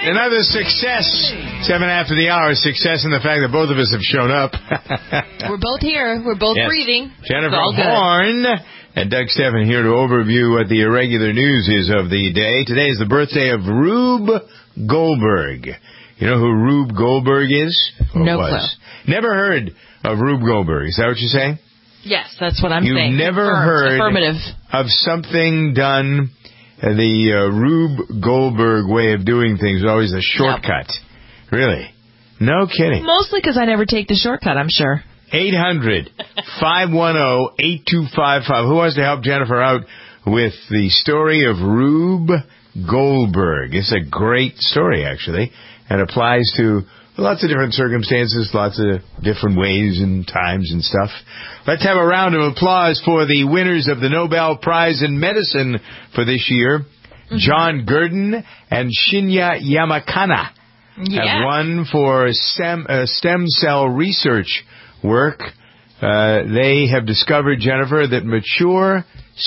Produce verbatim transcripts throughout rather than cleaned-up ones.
Another success. Seven after the hour. Success in the fact that both of us have shown up. We're both here. We're both yes. breathing. Jennifer Horn and Doug Stephan here to overview what the irregular news is of the day. Today is the birthday of Rube Goldberg. You know who Rube Goldberg is? Or no was? clue. Never heard of Rube Goldberg. Is that what you're saying? Yes, that's what I'm You've saying. You've never Confirmed. heard Affirmative. of something done the uh, Rube Goldberg way of doing things is always a shortcut. No. Really? No kidding. Mostly because I never take the shortcut, I'm sure. eight hundred, five one zero, eight two five five. Who wants to help Jennifer out with the story of Rube Goldberg? It's a great story, actually, and applies to lots of different circumstances, lots of different ways and times and stuff. Let's have a round of applause for the winners of the Nobel Prize in Medicine for this year. Mm-hmm. John Gurdon and Shinya Yamakana yeah. have won for stem, uh, stem cell research work. Uh, they have discovered, Jennifer, that mature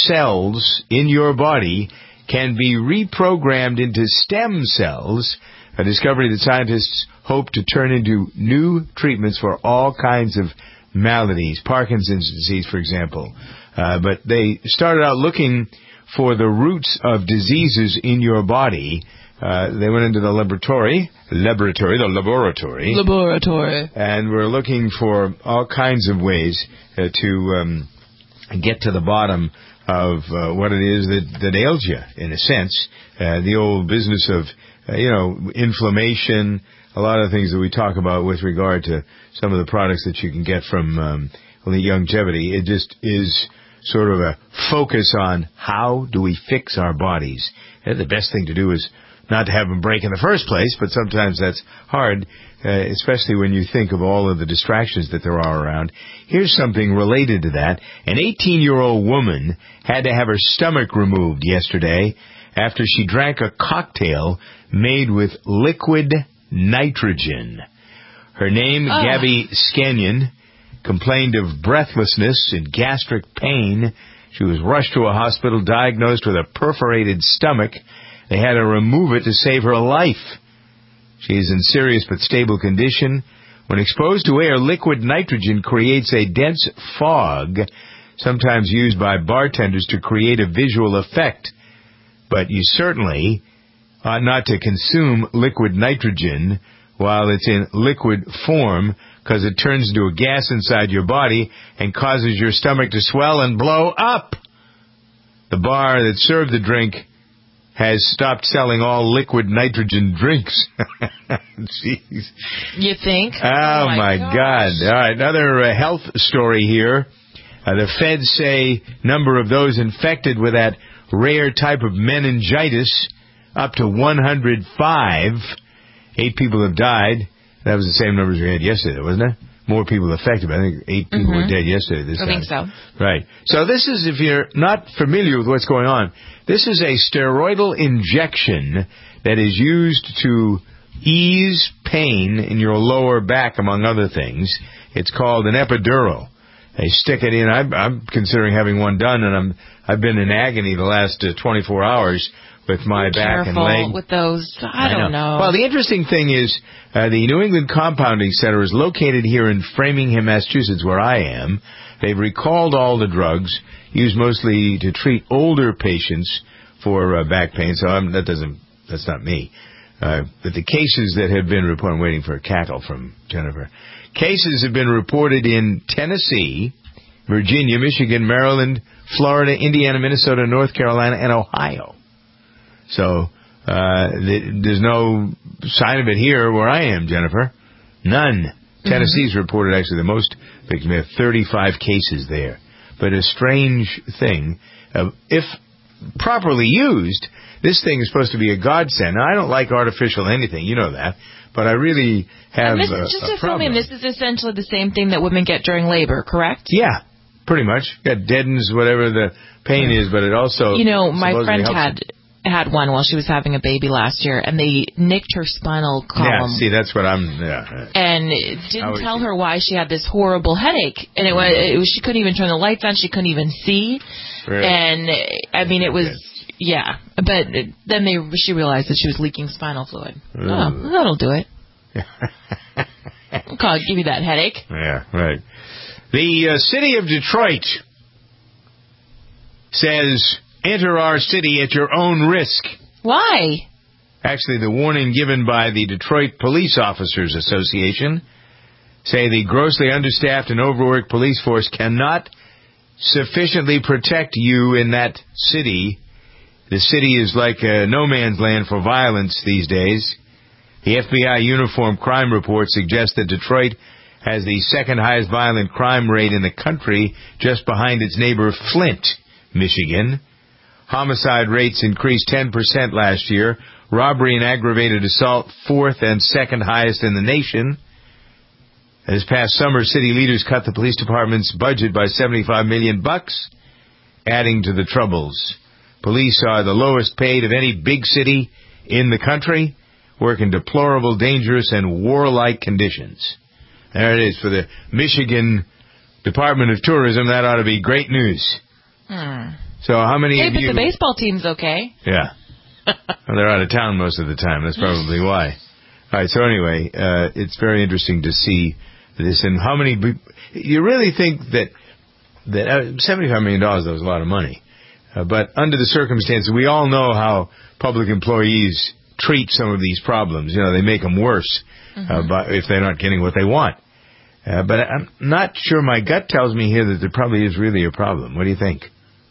cells in your body can be reprogrammed into stem cells, a discovery that scientists hope to turn into new treatments for all kinds of maladies, Parkinson's disease, for example. Uh, but they started out looking for the roots of diseases in your body. Uh, they went into the laboratory, laboratory, the laboratory. Laboratory. And were looking for all kinds of ways uh, to um, get to the bottom of uh, what it is that, that ails you, in a sense. Uh, the old business of, uh, you know, inflammation, a lot of things that we talk about with regard to some of the products that you can get from um, longevity. It just is sort of a focus on how do we fix our bodies. And the best thing to do is not to have them break in the first place, but sometimes that's hard, uh, especially when you think of all of the distractions that there are around. Here's something related to that. An eighteen-year-old woman had to have her stomach removed yesterday after she drank a cocktail made with liquid nitrogen. Her name, oh. Gabby Scanyon, complained of breathlessness and gastric pain. She was rushed to a hospital, diagnosed with a perforated stomach. They had to remove it to save her life. She is in serious but stable condition. When exposed to air, liquid nitrogen creates a dense fog, sometimes used by bartenders to create a visual effect. But you certainly ought not to consume liquid nitrogen while it's in liquid form, because it turns into a gas inside your body and causes your stomach to swell and blow up. The bar that served the drink has stopped selling all liquid nitrogen drinks. Jeez. You think? Oh, oh my, my God. All right, another uh, health story here. Uh, the feds say number of those infected with that rare type of meningitis up to one hundred five. Eight people have died. That was the same numbers we had yesterday, wasn't it? More people affected, but I think eight people mm-hmm. were dead yesterday this I time. think so. Right. So this is, if you're not familiar with what's going on, this is a steroidal injection that is used to ease pain in your lower back, among other things. It's called an epidural. They stick it in. I'm, I'm considering having one done, and I'm, I've been in agony the last uh, twenty-four hours with my Be back and leg. With those, I, I don't know. know. Well, the interesting thing is uh, the New England Compounding Center is located here in Framingham, Massachusetts, where I am. They've recalled all the drugs, used mostly to treat older patients for uh, back pain. So I'm, that doesn't, that's not me. Uh, but the cases that have been reported, I'm waiting for a cackle from Jennifer. Cases have been reported in Tennessee, Virginia, Michigan, Maryland, Florida, Indiana, Minnesota, North Carolina, and Ohio. So uh, th- there's no sign of it here where I am, Jennifer. None. Mm-hmm. Tennessee's reported actually the most victims. We have thirty-five cases there. But a strange thing, uh, if properly used, this thing is supposed to be a godsend. Now, I don't like artificial anything, you know that, but I really have this, a, just a to fill me in, this is essentially the same thing that women get during labor, correct? Yeah, pretty much. It deadens whatever the pain is, but it also... You know, my friend had... had one while she was having a baby last year, and they nicked her spinal column. Yeah, see, that's what I'm... Yeah. And didn't tell her why she had this horrible headache. And it was, it was she couldn't even turn the lights on. She couldn't even see. Really? And, I mean, it was... Yeah, but then they she realized that she was leaking spinal fluid. Mm. Oh, that'll do it. Call, give you that headache. Yeah, right. The uh, city of Detroit says, enter our city at your own risk. Why? Actually, the warning given by the Detroit Police Officers Association say the grossly understaffed and overworked police force cannot sufficiently protect you in that city. The city is like a no man's land for violence these days. The F B I uniform crime report suggests that Detroit has the second highest violent crime rate in the country, just behind its neighbor Flint, Michigan. Homicide rates increased ten percent last year. Robbery and aggravated assault, fourth and second highest in the nation. This past summer, city leaders cut the police department's budget by seventy-five million bucks, adding to the troubles. Police are the lowest paid of any big city in the country, work in deplorable, dangerous, and warlike conditions. There it is for the Michigan Department of Tourism. That ought to be great news. Hmm. So how many hey, of but you... the baseball team's okay. Yeah. Well, they're out of town most of the time. That's probably why. All right, so anyway, uh, it's very interesting to see this. And how many... You really think that, that uh, seventy-five million dollars, that was a lot of money. Uh, but under the circumstances, we all know how public employees treat some of these problems. You know, they make them worse mm-hmm. uh, by, if they're not getting what they want. Uh, but I'm not sure. My gut tells me here that there probably is really a problem. What do you think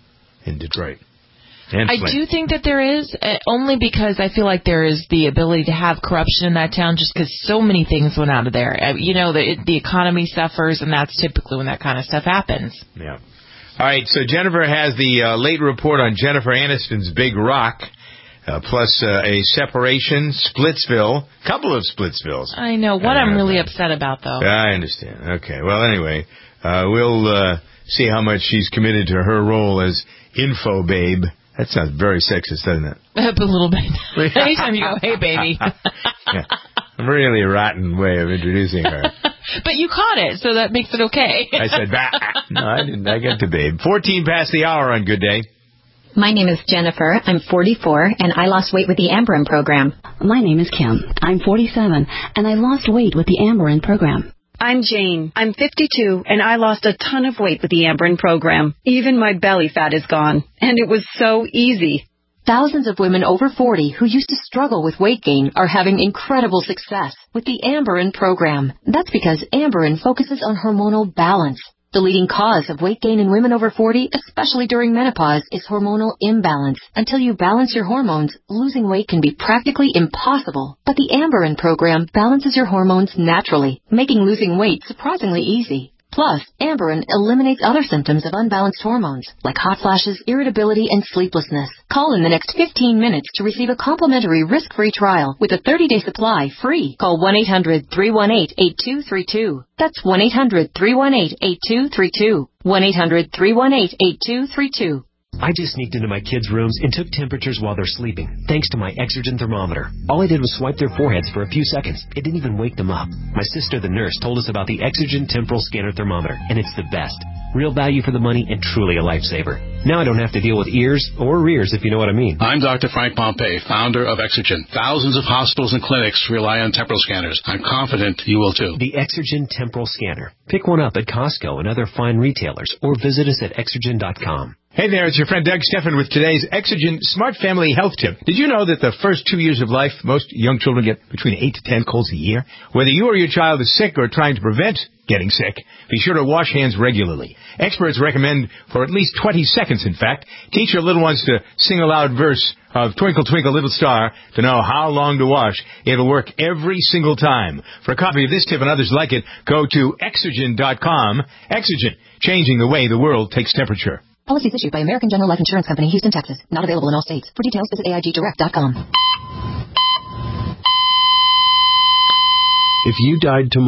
in Detroit? And I Flint. do think that there is, uh, only because I feel like there is the ability to have corruption in that town just because so many things went out of there. Uh, you know, the, the economy suffers, and that's typically when that kind of stuff happens. Yeah. All right, so Jennifer has the uh, late report on Jennifer Aniston's Big Rock, uh, plus uh, a separation, Splitsville, couple of Splitsvilles. I know. What uh, I'm really upset about, though. I understand. Okay. Well, anyway, uh, we'll uh, see how much she's committed to her role as info babe. That sounds very sexist, doesn't it? A little bit. Anytime you go, hey, baby. Yeah. A really rotten way of introducing her. But you caught it, so that makes it okay. I said, bah. No, I didn't. I got to babe. fourteen past the hour on Good Day. My name is Jennifer. I'm forty-four, and I lost weight with the Amberin program. My name is Kim. I'm forty-seven, and I lost weight with the Amberin program. I'm Jane. I'm fifty-two, and I lost a ton of weight with the Amberin program. Even my belly fat is gone, and it was so easy. Thousands of women over forty who used to struggle with weight gain are having incredible success with the Amberin program. That's because Amberin focuses on hormonal balance. The leading cause of weight gain in women over forty, especially during menopause, is hormonal imbalance. Until you balance your hormones, losing weight can be practically impossible. But the Amberin program balances your hormones naturally, making losing weight surprisingly easy. Plus, Amberin eliminates other symptoms of unbalanced hormones, like hot flashes, irritability, and sleeplessness. Call in the next fifteen minutes to receive a complimentary risk-free trial with a thirty-day supply free. Call one eight hundred, three one eight, eight two three two. That's one eight hundred, three one eight, eight two three two. one eight hundred, three one eight, eight two three two. I just sneaked into my kids' rooms and took temperatures while they're sleeping, thanks to my Exergen thermometer. All I did was swipe their foreheads for a few seconds. It didn't even wake them up. My sister, the nurse, told us about the Exergen temporal scanner thermometer, and it's the best. Real value for the money and truly a lifesaver. Now I don't have to deal with ears or rears, if you know what I mean. I'm Doctor Frank Pompey, founder of Exergen. Thousands of hospitals and clinics rely on temporal scanners. I'm confident you will too. The Exergen temporal scanner. Pick one up at Costco and other fine retailers, or visit us at exergen dot com. Hey there, it's your friend Doug Steffen with today's Exergen Smart Family Health Tip. Did you know that the first two years of life, most young children get between eight to ten colds a year? Whether you or your child is sick or trying to prevent getting sick, be sure to wash hands regularly. Experts recommend for at least twenty seconds, in fact. Teach your little ones to sing a loud verse of Twinkle, Twinkle, Little Star to know how long to wash. It'll work every single time. For a copy of this tip and others like it, go to exergen dot com. Exergen, changing the way the world takes temperature. Policies issued by American General Life Insurance Company, Houston, Texas. Not available in all states. For details, visit A I G direct dot com. If you died tomorrow,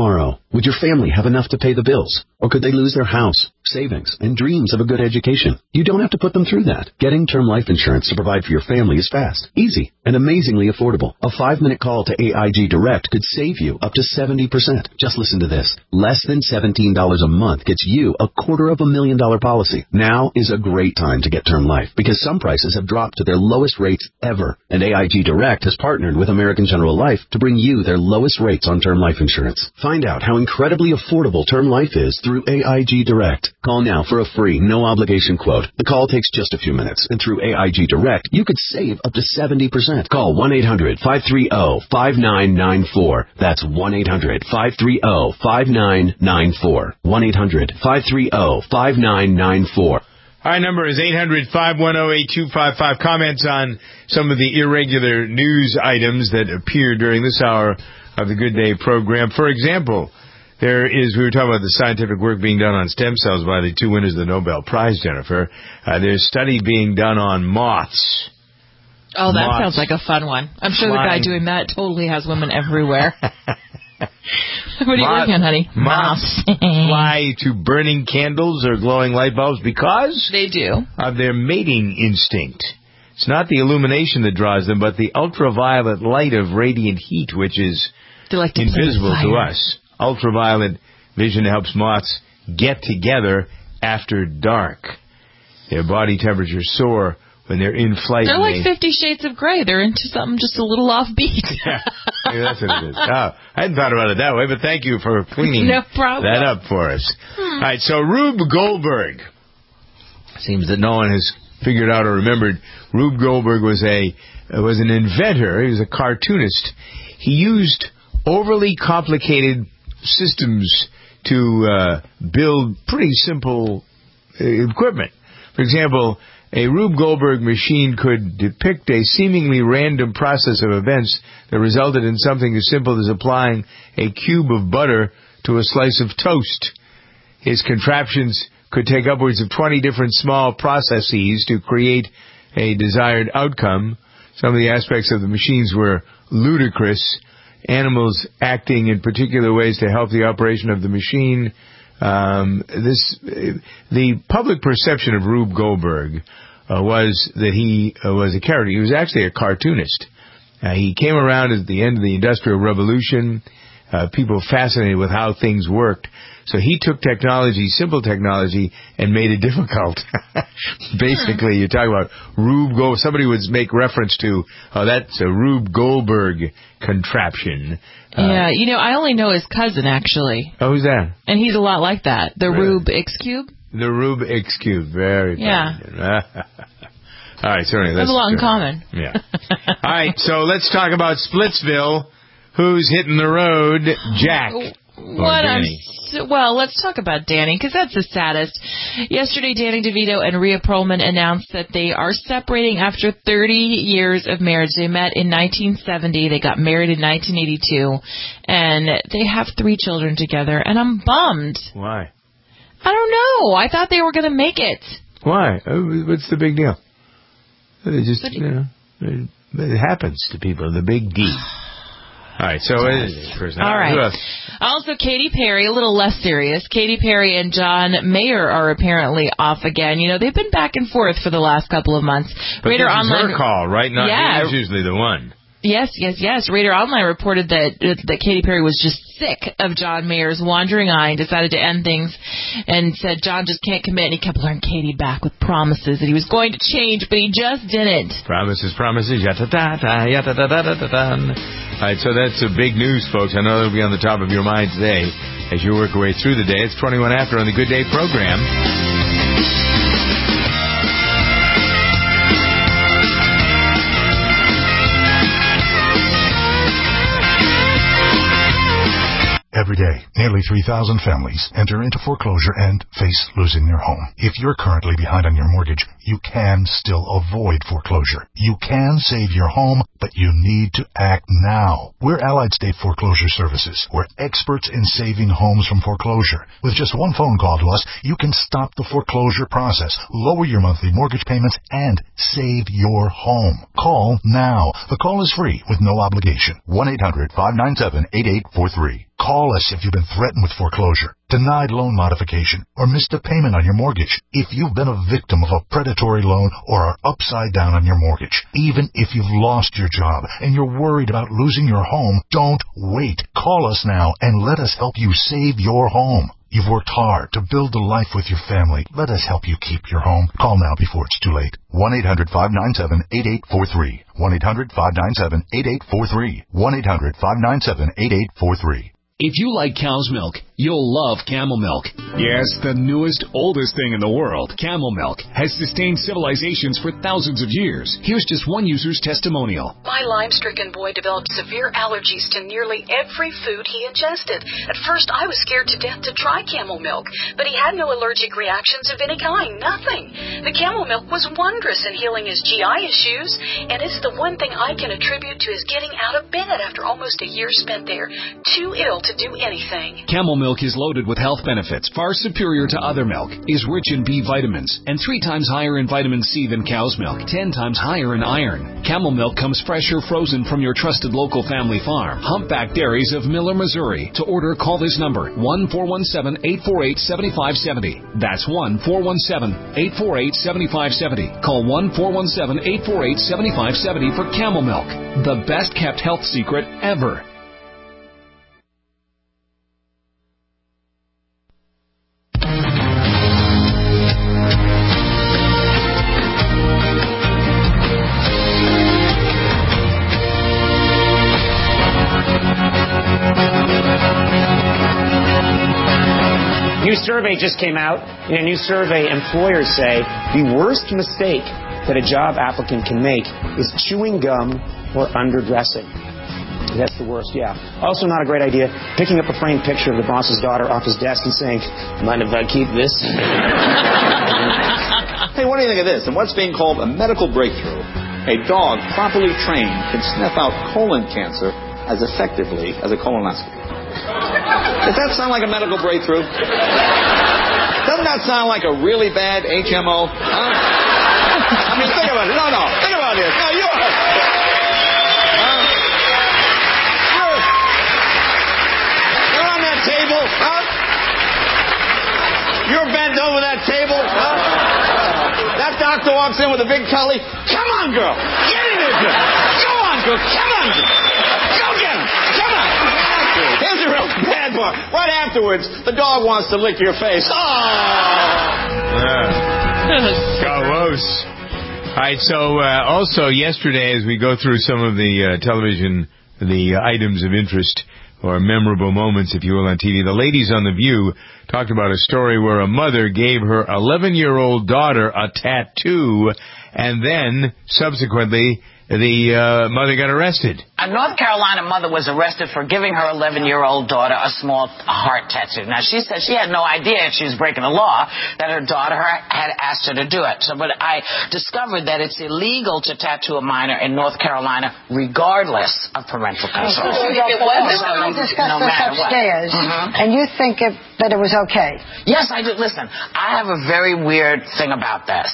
Would your family have enough to pay the bills? Or could they lose their house, savings, and dreams of a good education? You don't have to put them through that. Getting term life insurance to provide for your family is fast, easy, and amazingly affordable. A five-minute call to A I G Direct could save you up to seventy percent. Just listen to this. Less than seventeen dollars a month gets you a quarter of a million dollar policy. Now is a great time to get term life because some prices have dropped to their lowest rates ever. And A I G Direct has partnered with American General Life to bring you their lowest rates on term life insurance. Find out how incredibly affordable term life is through A I G Direct. Call now for a free, no-obligation quote. The call takes just a few minutes, and through A I G Direct, you could save up to seventy percent. Call one eight hundred five three zero five nine nine four. That's one eight hundred five three zero five nine nine four. one eight hundred five three zero five nine nine four. Our number is eight hundred five one zero eight two five five. Comments on some of the irregular news items that appear during this hour of the Good Day program. For example, there is, we were talking about the scientific work being done on stem cells by the two winners of the Nobel Prize, Jennifer. Uh, there's study being done on moths. Oh, that moths sounds like a fun one. I'm sure flying. The guy doing that totally has women everywhere. What are you Moth, working on, honey? Moths fly to burning candles or glowing light bulbs because they do of their mating instinct. It's not the illumination that draws them, but the ultraviolet light of radiant heat, which is like to invisible to us. Ultraviolet vision helps moths get together after dark. Their body temperatures soar when they're in flight. They're like they... Fifty Shades of Grey. They're into something just a little offbeat. Yeah, maybe that's what it is. Oh, I hadn't thought about it that way, but thank you for cleaning no problem. that up for us. Hmm. All right, so Rube Goldberg. Seems that no one has figured out or remembered. Rube Goldberg was a uh, was an inventor. He was a cartoonist. He used overly complicated systems to uh, build pretty simple uh, equipment. For example, a Rube Goldberg machine could depict a seemingly random process of events that resulted in something as simple as applying a cube of butter to a slice of toast. His contraptions could take upwards of twenty different small processes to create a desired outcome. Some of the aspects of the machines were ludicrous. Animals acting in particular ways to help the operation of the machine. Um, this, the public perception of Rube Goldberg uh, was that he uh, was a character. He was actually a cartoonist. Uh, he came around at the end of the Industrial Revolution. Uh, people fascinated with how things worked. So he took technology, simple technology, and made it difficult. Basically, you're talking about Rube Goldberg. Somebody would make reference to, oh, that's a Rube Goldberg contraption. Uh, yeah, you know, I only know his cousin, actually. Oh, who's that? And he's a lot like that. The Really? Rube X-Cube. The Rube X-Cube. Very Yeah. fun. All right, so anyway, They have let's... a lot in uh, common. Yeah. All right, so let's talk about Splitsville. Who's hitting the road? Jack. What I'm so, well, let's talk about Danny, because that's the saddest. Yesterday, Danny DeVito and Rhea Perlman announced that they are separating after thirty years of marriage. They met in nineteen seventy. They got married in nineteen eighty-two. And they have three children together, and I'm bummed. Why? I don't know. I thought they were going to make it. Why? What's the big deal? They just, you know, it, it happens to people. The big D. All right, so it is person. All right. Also, Katy Perry, a little less serious. Katy Perry and John Mayer are apparently off again. You know, they've been back and forth for the last couple of months. But Radar this Online, is her call, right? Not yeah. he's usually the one. Yes, yes, yes. Radar Online reported that that Katy Perry was just sick of John Mayer's wandering eye and decided to end things and said John just can't commit, and he kept luring Katy back with promises that he was going to change, but he just didn't. Promises, promises, yata-da-da, yata-da-da-da-da. All right, so that's a big news, folks. I know that'll be on the top of your mind today as you work your way through the day. It's twenty-one after on the Good Day program. Every day, nearly three thousand families enter into foreclosure and face losing their home. If you're currently behind on your mortgage, you can still avoid foreclosure. You can save your home, but you need to act now. We're Allied State Foreclosure Services. We're experts in saving homes from foreclosure. With just one phone call to us, you can stop the foreclosure process, lower your monthly mortgage payments, and save your home. Call now. The call is free with no obligation. one eight hundred five nine seven eight eight four three. Call us if you've been threatened with foreclosure, denied loan modification, or missed a payment on your mortgage. If you've been a victim of a predatory loan or are upside down on your mortgage, even if you've lost your job and you're worried about losing your home, don't wait. Call us now and let us help you save your home. You've worked hard to build a life with your family. Let us help you keep your home. Call now before it's too late. one eight hundred five nine seven eight eight four three. one eight hundred five nine seven eight eight four three. one eight hundred five nine seven eight eight four three. If you like cow's milk, you'll love Camel Milk. Yes, the newest, oldest thing in the world, Camel Milk, has sustained civilizations for thousands of years. Here's just one user's testimonial. My Lyme-stricken boy developed severe allergies to nearly every food he ingested. At first, I was scared to death to try Camel Milk, but he had no allergic reactions of any kind, nothing. The Camel Milk was wondrous in healing his G I issues, and it's the one thing I can attribute to his getting out of bed after almost a year spent there, too ill to to do anything. Camel Milk is loaded with health benefits far superior to other milk, is rich in B vitamins, and three times higher in vitamin C than cow's milk, ten times higher in iron. Camel Milk comes fresh or frozen from your trusted local family farm. Humpback Dairies of Miller, Missouri. To order, call this number, one four one seven, eight four eight, seven five seven zero. That's one four one seven, eight four eight, seven five seven zero. Call one four one seven, eight four eight, seven five seven zero for Camel Milk, the best kept health secret ever. New survey just came out. In a new survey, employers say the worst mistake that a job applicant can make is chewing gum or underdressing. That's the worst, yeah. Also not a great idea, picking up a framed picture of the boss's daughter off his desk and saying, mind if I keep this? Hey, what do you think of this? And what's being called a medical breakthrough? A dog properly trained can sniff out colon cancer as effectively as a colonoscopy. Does that sound like a medical breakthrough? Doesn't that sound like a really bad H M O? Huh? I mean, think about it. No, no. Think about this. No, you're... Huh? You're, you're on that table, huh? You're bent over that table, huh? That doctor walks in with a big collie. Come on, girl. Get in there, girl. Go on, girl. Come on, girl. Go get him. Come on. Here's the real bad part. Right afterwards, the dog wants to lick your face. Oh! Yeah. Gross. All right, so uh, also yesterday, as we go through some of the uh, television, the uh, items of interest or memorable moments, if you will, on T V, the ladies on The View talked about a story where a mother gave her eleven-year-old daughter a tattoo, and then subsequently the uh, mother got arrested. A North Carolina mother was arrested for giving her eleven-year-old daughter a small heart tattoo. Now, she said she had no idea if she was breaking the law that her daughter had asked her to do it. So, but I discovered that it's illegal to tattoo a minor in North Carolina regardless of parental control. So if it was, we discussed this upstairs, mm-hmm. and you think it, that it was okay? Yes, I do. Listen, I have a very weird thing about this.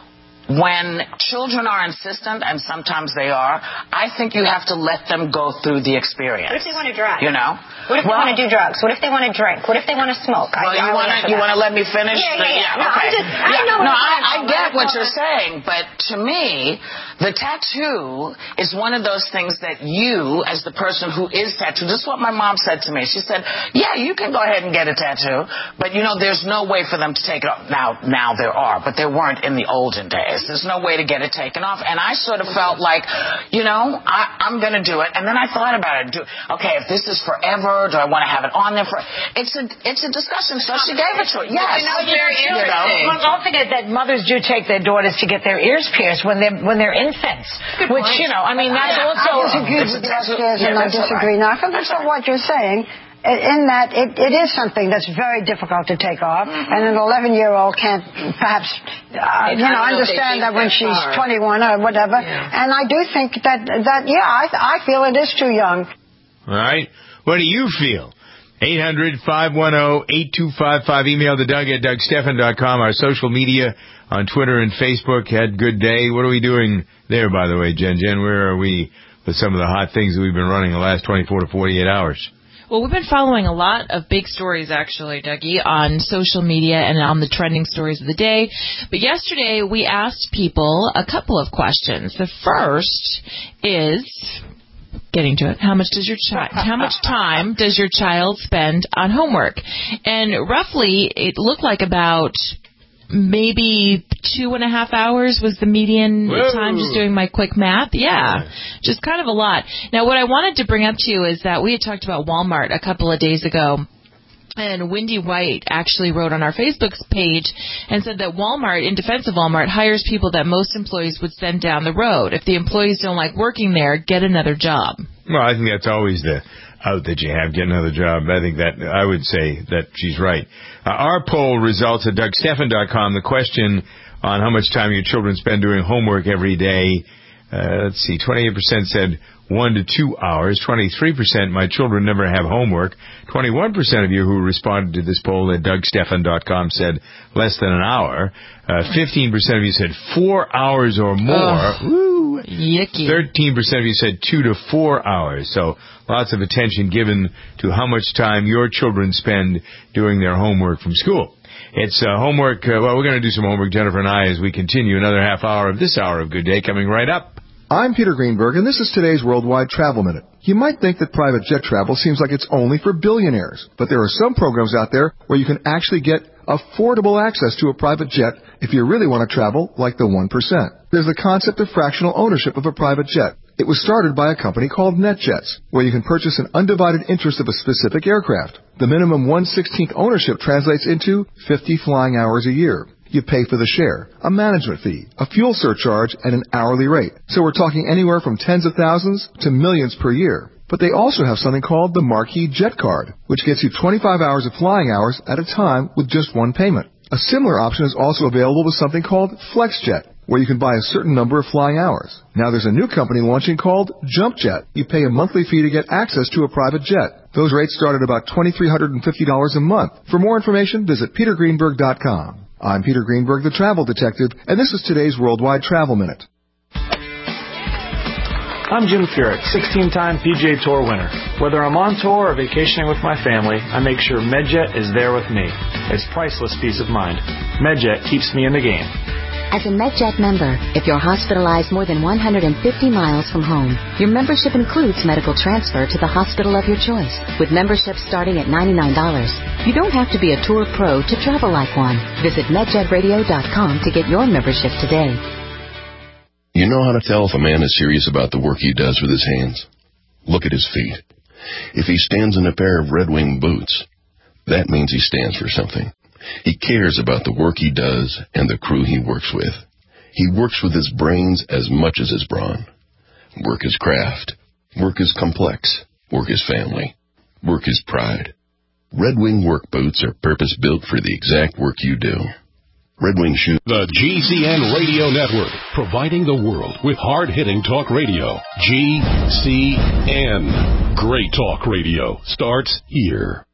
When children are insistent, and sometimes they are, I think you have to let them go through the experience. What if they want to drive? You know? What if well, they want to do drugs? What if they want to drink? What if they want to smoke? Well, I, you want to you want to let me finish? Yeah, yeah, yeah. No, okay. I just, I yeah. know no, what I, I get what I you're saying, but to me, the tattoo is one of those things that you, as the person who is tattooed, this is what my mom said to me. She said, yeah, you can go ahead and get a tattoo, but, you know, there's no way for them to take it off. Now, now there are, but there weren't in the olden days. There's no way to get it taken off. And I sort of felt like, you know, I, I'm going to do it. And then I thought about it. Do, okay, if this is forever, do I want to have it on there for... It's a, it's a discussion, so she gave it to her. Yes. You know, very interesting. Well, don't forget that mothers do take their daughters to get their ears pierced when they're when they're infants. Good which, point. you know, I mean, that's I, also... I disagree with you upstairs, and I disagree. Now, because of what you're saying... In that, it, it is something that's very difficult to take off, mm-hmm. and an eleven-year-old can't perhaps, uh, you know, understand that when she's far. twenty-one or whatever. Yeah. And I do think that, that yeah, I, I feel it is too young. All right. What do you feel? eight hundred, five one zero, eight two five five. Email to Doug at Doug Stephan dot com. Our social media on Twitter and Facebook. Had good day. What are we doing there, by the way, Jen? Jen, where are we with some of the hot things that we've been running the last twenty-four to forty-eight hours? Well, we've been following a lot of big stories, actually, Dougie, on social media and on the trending stories of the day. But yesterday, we asked people a couple of questions. The first is, getting to it, how much does your child, how much time does your child spend on homework? And roughly, it looked like about maybe two and a half hours was the median Whoa. time, just doing my quick math. Yeah, yeah, just kind of a lot. Now, what I wanted to bring up to you is that we had talked about Walmart a couple of days ago, and Wendy White actually wrote on our Facebook page and said that Walmart, in defense of Walmart, hires people that most employees would send down the road. If the employees don't like working there, get another job. Well, I think that's always the out that you have, get another job. I think that, I would say that she's right. Uh, our poll results at Doug Stephan dot com. The question on how much time your children spend doing homework every day, uh, let's see, twenty-eight percent said one to two hours. twenty-three percent, my children never have homework. twenty-one percent of you who responded to this poll at Doug Stephan dot com said less than an hour. Uh, fifteen percent of you said four hours or more. Woo. Yucky. thirteen percent of you said two to four hours. So lots of attention given to how much time your children spend doing their homework from school. It's uh, homework. Uh, well, we're going to do some homework, Jennifer and I, as we continue another half hour of this hour of Good Day coming right up. I'm Peter Greenberg, and this is today's Worldwide Travel Minute. You might think that private jet travel seems like it's only for billionaires, but there are some programs out there where you can actually get affordable access to a private jet if you really want to travel like the one percent. There's the concept of fractional ownership of a private jet. It was started by a company called NetJets, where you can purchase an undivided interest of a specific aircraft. The minimum one sixteenth ownership translates into fifty flying hours a year. You pay for the share, a management fee, a fuel surcharge, and an hourly rate. So we're talking anywhere from tens of thousands to millions per year. But they also have something called the Marquee Jet Card, which gets you twenty-five hours of flying hours at a time with just one payment. A similar option is also available with something called FlexJet, where you can buy a certain number of flying hours. Now there's a new company launching called JumpJet. You pay a monthly fee to get access to a private jet. Those rates start at about two thousand three hundred fifty dollars a month. For more information, visit peter greenberg dot com. I'm Peter Greenberg, the Travel Detective, and this is today's Worldwide Travel Minute. I'm Jim Furyk, sixteen-time P G A Tour winner. Whether I'm on tour or vacationing with my family, I make sure MedJet is there with me. It's priceless peace of mind. MedJet keeps me in the game. As a MedJet member, if you're hospitalized more than one hundred fifty miles from home, your membership includes medical transfer to the hospital of your choice. With membership starting at ninety-nine dollars, you don't have to be a tour pro to travel like one. Visit med jet radio dot com to get your membership today. You know how to tell if a man is serious about the work he does with his hands? Look at his feet. If he stands in a pair of Red Wing boots, that means he stands for something. He cares about the work he does and the crew he works with. He works with his brains as much as his brawn. Work is craft. Work is complex. Work is family. Work is pride. Red Wing work boots are purpose-built for the exact work you do. Red Wing shoes. The G C N Radio Network, providing the world with hard-hitting talk radio. G C N. Great talk radio starts here.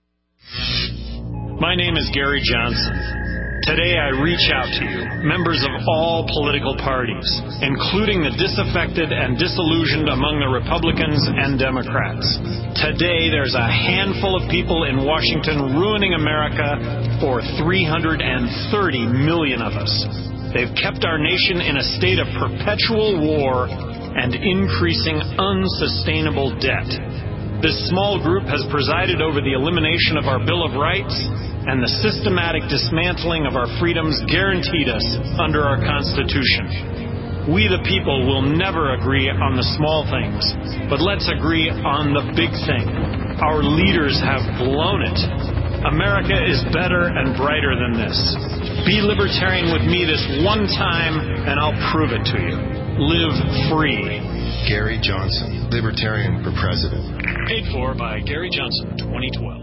My name is Gary Johnson. Today I reach out to you, members of all political parties, including the disaffected and disillusioned among the Republicans and Democrats. Today there's a handful of people in Washington ruining America for three hundred thirty million of us. They've kept our nation in a state of perpetual war and increasing unsustainable debt. This small group has presided over the elimination of our Bill of Rights and the systematic dismantling of our freedoms guaranteed us under our Constitution. We the people will never agree on the small things, but let's agree on the big thing. Our leaders have blown it. America is better and brighter than this. Be libertarian with me this one time, and I'll prove it to you. Live free. Gary Johnson, Libertarian for President. Paid for by Gary Johnson, twenty twelve.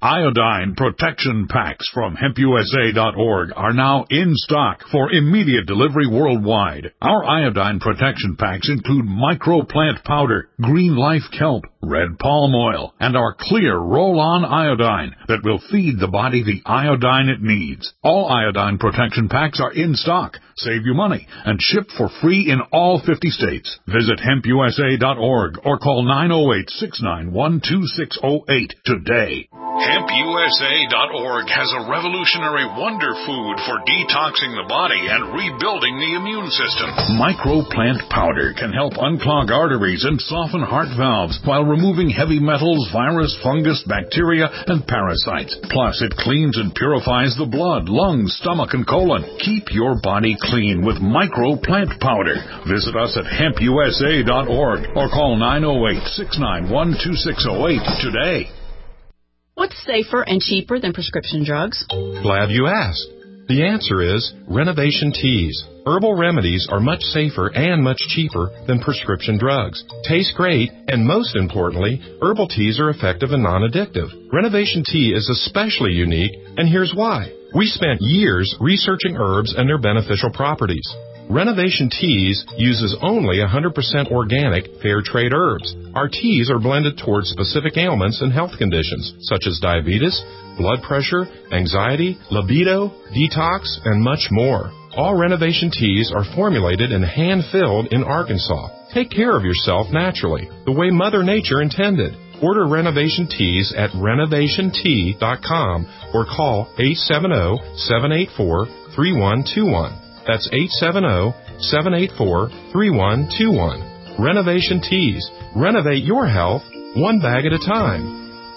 Iodine protection packs from hemp U S A dot org are now in stock for immediate delivery worldwide. Our iodine protection packs include microplant powder, green life kelp, red palm oil, and our clear roll-on iodine that will feed the body the iodine it needs. All iodine protection packs are in stock. Save you money and ship for free in all fifty states. Visit hemp U S A dot org or call nine oh eight, six nine one, two six oh eight today. hemp U S A dot org has a revolutionary wonder food for detoxing the body and rebuilding the immune system. Microplant powder can help unclog arteries and soften heart valves while removing heavy metals, virus, fungus, bacteria, and parasites. Plus, it cleans and purifies the blood, lungs, stomach, and colon. Keep your body clean with Microplant powder. Visit us at hemp U S A dot org or call nine oh eight, six nine one, two six oh eight today. What's safer and cheaper than prescription drugs? Glad you asked. The answer is Renovation Teas. Herbal remedies are much safer and much cheaper than prescription drugs. Taste great, and most importantly, herbal teas are effective and non-addictive. Renovation Tea is especially unique, and here's why. We spent years researching herbs and their beneficial properties. Renovation Teas uses only one hundred percent organic, fair trade herbs. Our teas are blended towards specific ailments and health conditions, such as diabetes, blood pressure, anxiety, libido, detox, and much more. All Renovation Teas are formulated and hand-filled in Arkansas. Take care of yourself naturally, the way Mother Nature intended. Order Renovation Teas at renovation tea dot com or call eight seven zero, seven eight four, three one two one. That's eight seven zero, seven eight four, three one two one. Renovation Teas. Renovate your health one bag at a time.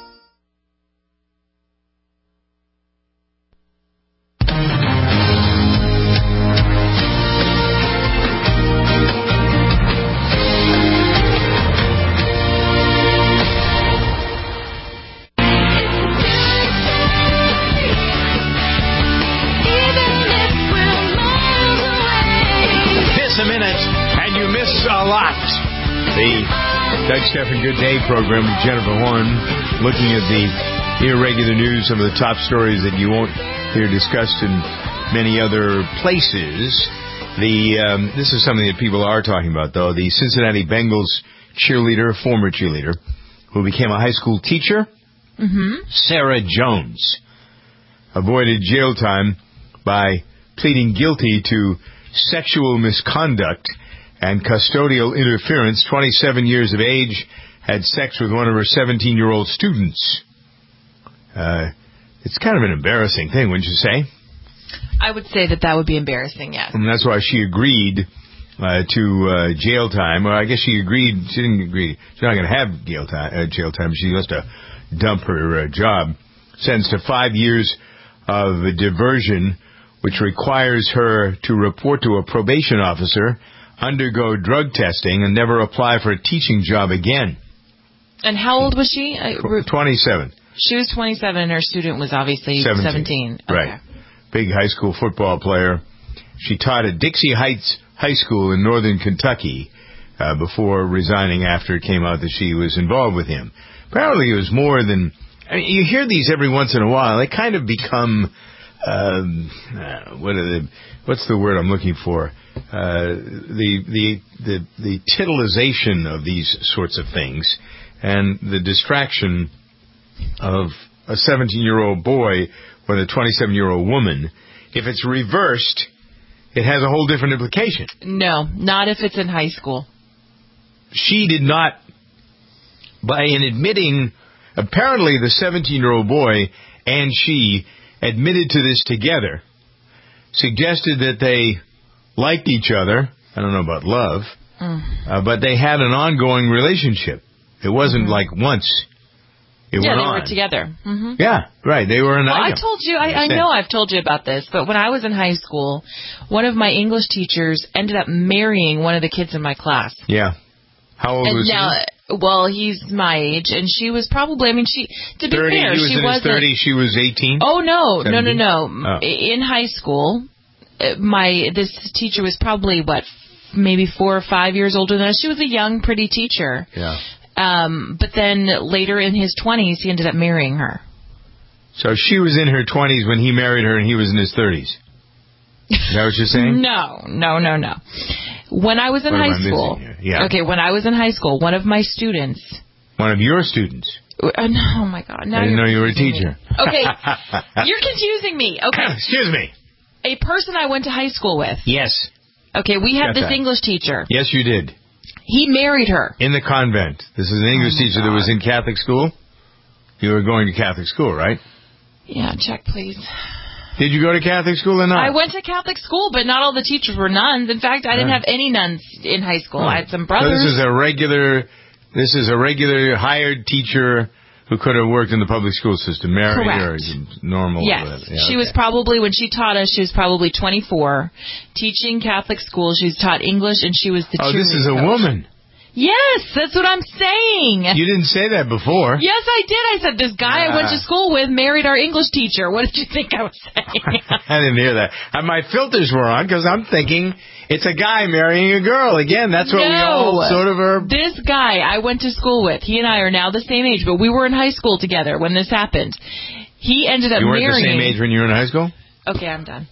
Doug Stephan Good Day program with Jennifer Horn, looking at the irregular news, some of the top stories that you won't hear discussed in many other places. The um, this is something that people are talking about, though. The Cincinnati Bengals cheerleader, former cheerleader, who became a high school teacher, mm-hmm. Sarah Jones, avoided jail time by pleading guilty to sexual misconduct and custodial interference. Twenty-seven years of age, had sex with one of her seventeen-year-old students. Uh, it's kind of an embarrassing thing, wouldn't you say? I would say that that would be embarrassing, yes. And that's why she agreed uh, to uh, jail time. Or I guess she agreed, she didn't agree. She's not going to have jail time, uh, jail time. She has to dump her uh, job. Sentenced to five years of diversion, which requires her to report to a probation officer, undergo drug testing, and never apply for a teaching job again. And how old was she? twenty-seven. She was twenty-seven, and her student was obviously seventeen. seventeen. Okay. Right. Big high school football player. She taught at Dixie Heights High School in northern Kentucky uh, before resigning after it came out that she was involved with him. Apparently it was more than... I mean, you hear these every once in a while. They kind of become... Um, uh, what are the... What's the word I'm looking for? Uh, the, the the the titillization of these sorts of things and the distraction of a seventeen-year-old boy with a twenty-seven-year-old woman. If it's reversed, it has a whole different implication. No, not if it's in high school. She did not, by in admitting, apparently the seventeen-year-old boy and she admitted to this together, suggested that they liked each other. I don't know about love, mm. uh, but they had an ongoing relationship. It wasn't mm-hmm. like once. It yeah, went they on. were together. Mm-hmm. Yeah, right. They were an well, item. I told you, I, I know I've told you about this, but when I was in high school, one of my English teachers ended up marrying one of the kids in my class. Yeah. How old and was now, he? Well, he's my age, and she was probably, I mean, she, to be thirty, fair, he was she in wasn't. his thirties, she was eighteen? Oh, no, seventeen? no, no, no. Oh. In high school, my this teacher was probably, what, maybe four or five years older than us. She was a young, pretty teacher. Yeah. Um, but then later in his twenties, he ended up marrying her. So she was in her twenties when he married her, and he was in his thirties. Is that what you're saying? No, no, no, no. When I was in what high school, yeah. okay, when I was in high school, one of my students, one of your students. Uh, no, oh my God! Now I didn't you're know you were a teacher. Me. Okay, you're confusing me. Okay, excuse me. A person I went to high school with. Yes. Okay, we had Got this that. English teacher. Yes, you did. He married her in the convent. This is an English oh teacher God. that was in Catholic school. You were going to Catholic school, right? Yeah, check please. Did you go to Catholic school or not? I went to Catholic school, but not all the teachers were nuns. In fact, I didn't have any nuns in high school. Oh. I had some brothers. So this is a regular, this is a regular hired teacher who could have worked in the public school system, married or normal. Yes, yeah, she okay. was probably, when she taught us, she was probably twenty-four, teaching Catholic school. She's taught English, and she was the Oh, cheerleader this is a coach. woman. Yes, that's what I'm saying. You didn't say that before. Yes, I did. I said this guy I went to Ah. school with married our English teacher. What did you think I was saying? I didn't hear that. And my filters were on because I'm thinking it's a guy marrying a girl. Again, that's what we No. all sort of are. This guy I went to school with, he and I are now the same age, but we were in high school together when this happened. He ended up You weren't marrying... the same age when you were in high school? Okay, I'm done.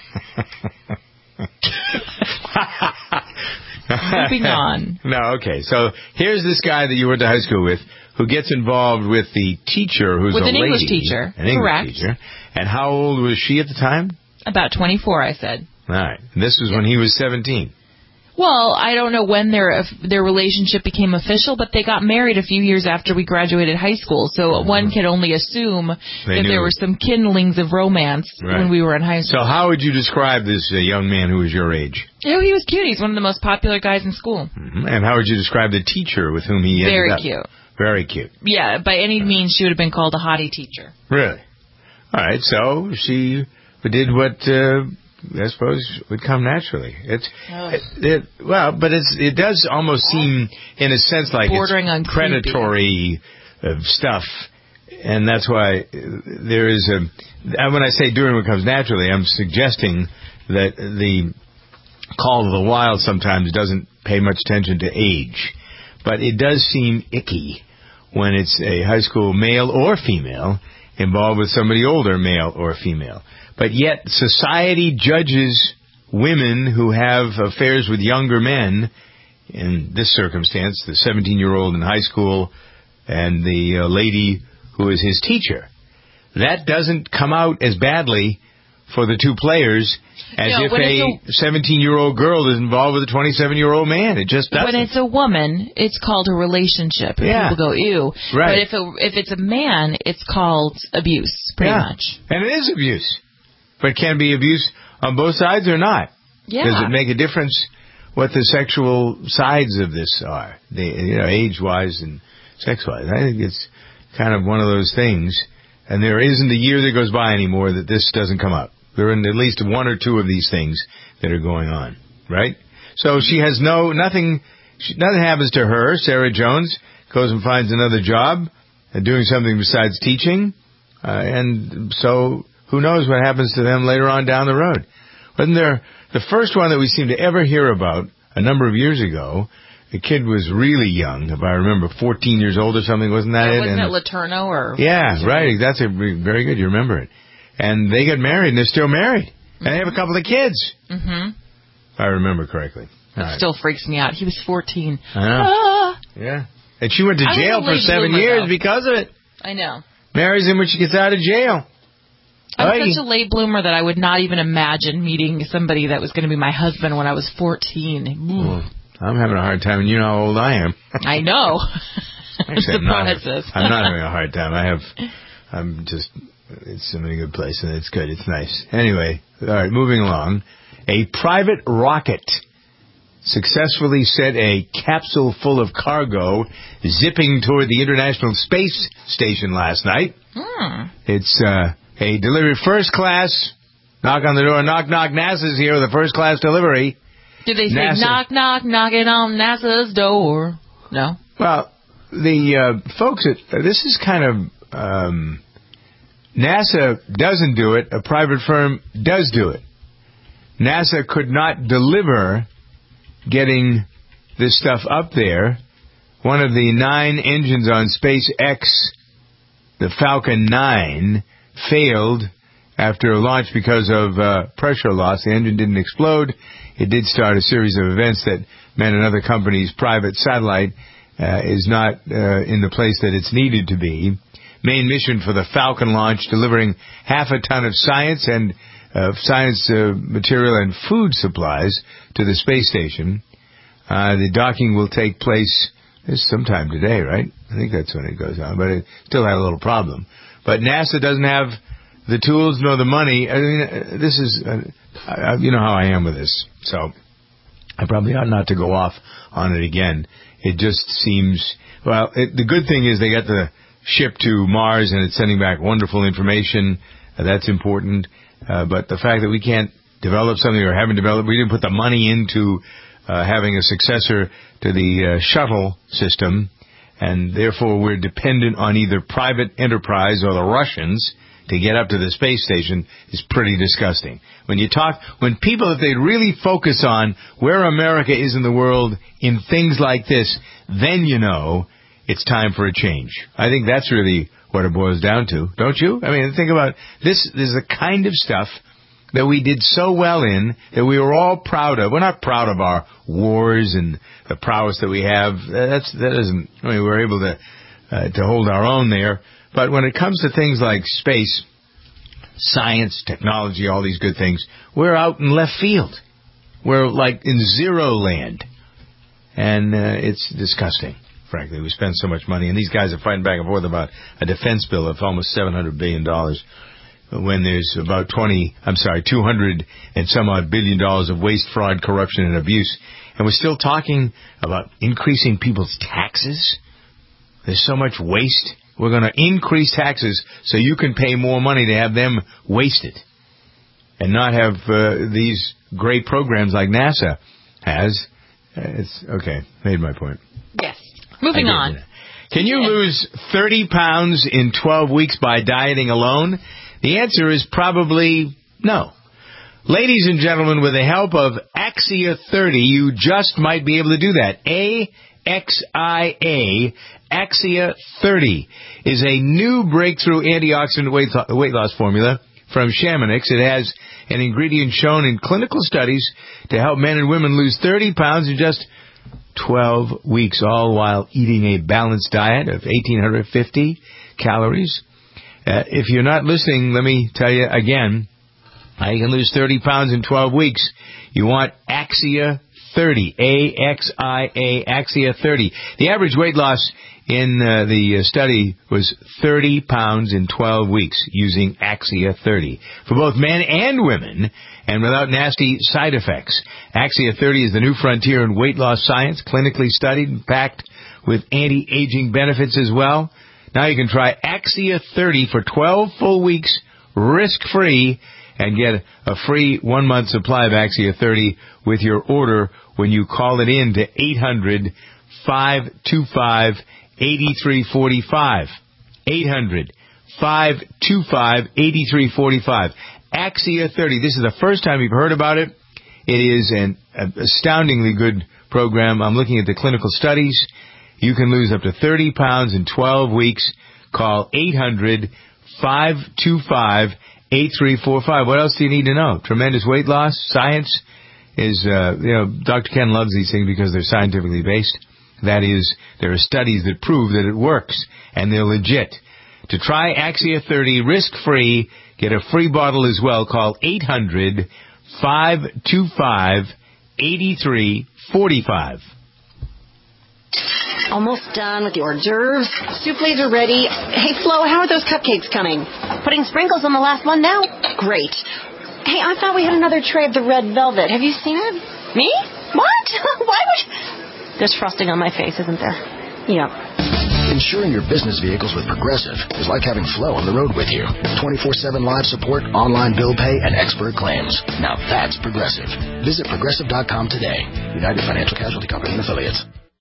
Moving on. No, okay. So here's this guy that you went to high school with who gets involved with the teacher who's With a an lady. English teacher. An English Correct. teacher. And how old was she at the time? About twenty-four, I said. All right. And this was when he was seventeen. Well, I don't know when their their relationship became official, but they got married a few years after we graduated high school. So mm-hmm. one can only assume They that knew. there were some kindlings of romance Right. when we were in high school. So how would you describe this uh, young man who was your age? Oh, he was cute. He's one of the most popular guys in school. Mm-hmm. And how would you describe the teacher with whom he ended Very up? cute. Very cute. Yeah, by any means, she would have been called a hottie teacher. Really? All right. So she did what uh, I suppose would come naturally. It's Oh. it, it, well, but it's it does almost seem, in a sense, like Bordering on it's predatory uh, stuff, and that's why there is a. And when I say doing what comes naturally, I'm suggesting that the call of the wild sometimes doesn't pay much attention to age, but it does seem icky when it's a high school male or female involved with somebody older, male or female. But yet society judges women who have affairs with younger men, in this circumstance, the seventeen-year-old in high school and the uh, lady who is his teacher. That doesn't come out as badly for the two players as No, if when a it's seventeen-year-old girl is involved with a twenty-seven-year-old man. It just doesn't. When it's a woman, it's called a relationship. And Yeah. people go, ew. Right. But if, it, if it's a man, it's called abuse, pretty Yeah. much. And it is abuse. But can be abuse on both sides or not? Yeah. Does it make a difference what the sexual sides of this are, the, you know, age-wise and sex-wise? I think it's kind of one of those things, and there isn't a year that goes by anymore that this doesn't come up. There are at least one or two of these things that are going on, right? So she has no, nothing, she, nothing happens to her. Sarah Jones goes and finds another job, uh, doing something besides teaching, uh, and so who knows what happens to them later on down the road. Wasn't there the first one that we seem to ever hear about a number of years ago? The kid was really young, if I remember, fourteen years old or something. Wasn't that Yeah, it? wasn't And- it Laterno or... yeah, right. That's a, very good. You remember it. And they got married, and they're still married. And they have a couple of kids, Mm-hmm. if I remember correctly. That All right. still freaks me out. He was fourteen. I know. Ah, Yeah. And she went to I was jail a for late seven bloomer, years though. because of it. I know. Marries him when she gets out of jail. I'm Hey. such a late bloomer that I would not even imagine meeting somebody that was going to be my husband when I was fourteen. Ooh. Well, I'm having a hard time, and you know how old I am. I know. Actually, I'm not, Surprises. I'm not having a hard time. I have, I'm just, it's in a good place, and it's good. It's nice. Anyway, all right, moving along. A private rocket successfully sent a capsule full of cargo zipping toward the International Space Station last night. Hmm. It's uh, a delivery first class. Knock on the door. Knock, knock. NASA's here with a first class delivery. Did they say NASA. knock, knock, knocking on NASA's door? No. Well, the uh, folks at uh, this is kind of um, NASA doesn't do it. A private firm does do it. NASA could not deliver getting this stuff up there. One of the nine engines on SpaceX, the Falcon nine, failed after a launch because of uh, pressure loss. The engine didn't explode. It did start a series of events that meant another company's private satellite uh, is not uh, in the place that it's needed to be. Main mission for the Falcon launch, delivering half a ton of science and uh, science uh, material and food supplies to the space station. Uh, the docking will take place sometime today, right? I think that's when it goes on, but it still had a little problem. But NASA doesn't have the tools nor the money. I mean, this is, uh, I, you know how I am with this, so I probably ought not to go off on it again. It just seems, well, it, the good thing is they got the ship to Mars and it's sending back wonderful information. Uh, that's important. Uh, but the fact that we can't develop something or haven't developed, we didn't put the money into uh, having a successor to the uh, shuttle system, and therefore we're dependent on either private enterprise or the Russians to get up to the space station is pretty disgusting. When you talk, when people, if they really focus on where America is in the world in things like this, then you know it's time for a change. I think that's really what it boils down to, don't you? I mean, think about this. This is the kind of stuff that we did so well in, that we were all proud of. We're not proud of our wars and the prowess that we have. That's, that isn't, I mean, we're able to, uh, to hold our own there. But when it comes to things like space, science, technology, all these good things, we're out in left field. We're like in zero land. And uh, it's disgusting, frankly. We spend so much money. And these guys are fighting back and forth about a defense bill of almost seven hundred billion dollars. When there's about twenty, I'm sorry, two hundred and some odd billion dollars of waste, fraud, corruption, and abuse. And we're still talking about increasing people's taxes. There's so much waste. We're going to increase taxes so you can pay more money to have them wasted and not have uh, these great programs like NASA has. Uh, it's okay. Made my point. Yes. Moving on. Can you lose thirty pounds in twelve weeks by dieting alone? The answer is probably no. Ladies and gentlemen, with the help of Axia thirty, you just might be able to do that. A X I A, Axia thirty, is a new breakthrough antioxidant weight, weight loss formula from Chamonix. It has an ingredient shown in clinical studies to help men and women lose thirty pounds in just twelve weeks, all while eating a balanced diet of eighteen fifty calories. Uh, if you're not listening, let me tell you again, how you can lose thirty pounds in twelve weeks. You want Axia thirty, A X I A, Axia thirty. The average weight loss in uh, the study was thirty pounds in twelve weeks using Axia thirty for both men and women and without nasty side effects. Axia thirty is the new frontier in weight loss science, clinically studied and packed with anti-aging benefits as well. Now you can try Axia thirty for twelve full weeks, risk-free, and get a free one-month supply of Axia thirty with your order when you call it in to eight hundred, five two five, eight three four five. eight hundred, five two five, eight three four five. Axia thirty. This is the first time you've heard about it. It is an astoundingly good program. I'm looking at the clinical studies. You can lose up to thirty pounds in twelve weeks. Call eight hundred, five two five, eight three four five. What else do you need to know? Tremendous weight loss. Science is, uh, you know, Doctor Ken loves these things because they're scientifically based. That is, there are studies that prove that it works, and they're legit. To try Axia thirty risk-free, get a free bottle as well. Call eight hundred, five two five, eight three four five. Almost done with the hors d'oeuvres. Souffles are ready. Hey, Flo, how are those cupcakes coming? Putting sprinkles on the last one now. Great. Hey, I thought we had another tray of the red velvet. Have you seen it? Me? What? Why would you... There's frosting on my face, isn't there? Yep. Insuring your business vehicles with Progressive is like having Flo on the road with you. twenty-four seven live support, online bill pay, and expert claims. Now that's Progressive. Visit Progressive dot com today. United Financial Casualty Company and Affiliates.